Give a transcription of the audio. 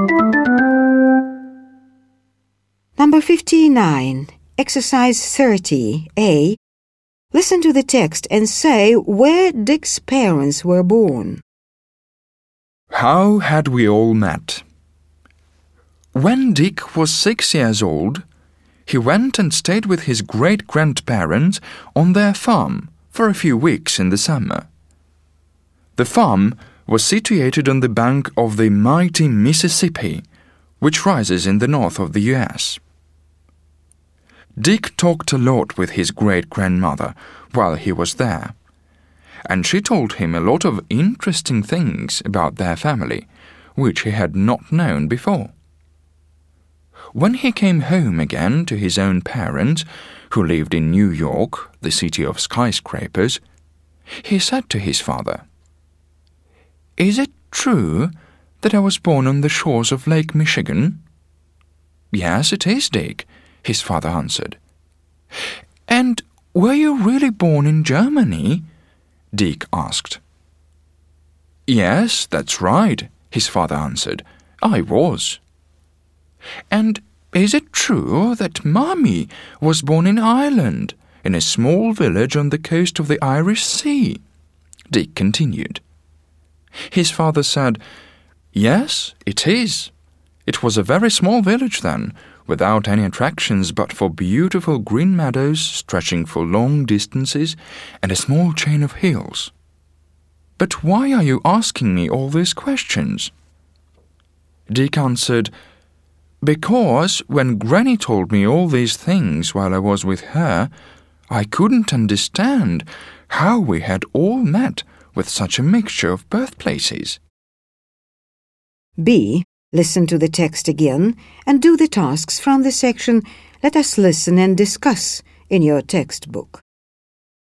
Number 59, Exercise 30, A. Listen to the text and say where Dick's parents were born. How had we all met? When Dick was 6 years old, he went and stayed with his great-grandparents on their farm for a few weeks in the summer. The farm was situated on the bank of the mighty Mississippi, which rises in the north of the U.S. Dick talked a lot with his great-grandmother while he was there, and she told him a lot of interesting things about their family, which he had not known before. When he came home again to his own parents, who lived in New York, the city of skyscrapers, he said to his father, "Is it true that I was born on the shores of Lake Michigan?" "Yes, it is, Dick," his father answered. "And were you really born in Germany?" Dick asked. "Yes, that's right," his father answered. "I was." "And is it true that Mommy was born in Ireland, in a small village on the coast of the Irish Sea?" Dick continued. His father said, "Yes, it is. It was a very small village then, without any attractions but for beautiful green meadows stretching for long distances and a small chain of hills. But why are you asking me all these questions?" Dick answered, "Because when Granny told me all these things while I was with her, I couldn't understand how we had all met with such a mixture of birthplaces." B. Listen to the text again and do the tasks from the section Let us listen and discuss in your textbook.